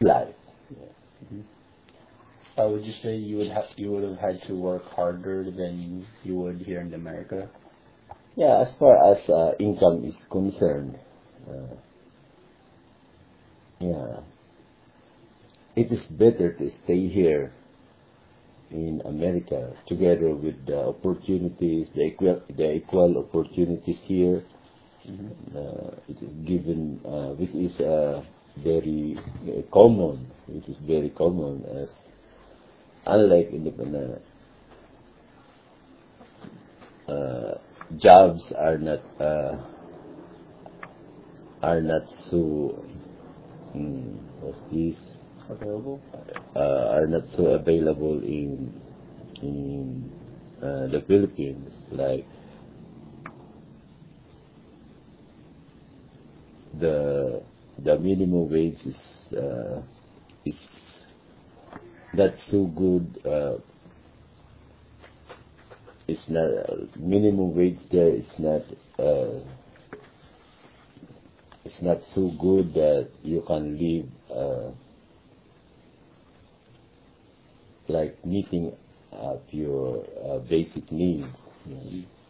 life. Would you say you would have had to work harder than you would here in America? Yeah, as far as income is concerned, yeah, it is better to stay here in America together with the opportunities, the equal opportunities here. It is given, which is very common, which is very common as unlike in the jobs are not so what's this Available? Are not so available in the Philippines. Like the minimum wage is not so good. It's not minimum wage there is not it's not so good that you can live like meeting up your basic needs.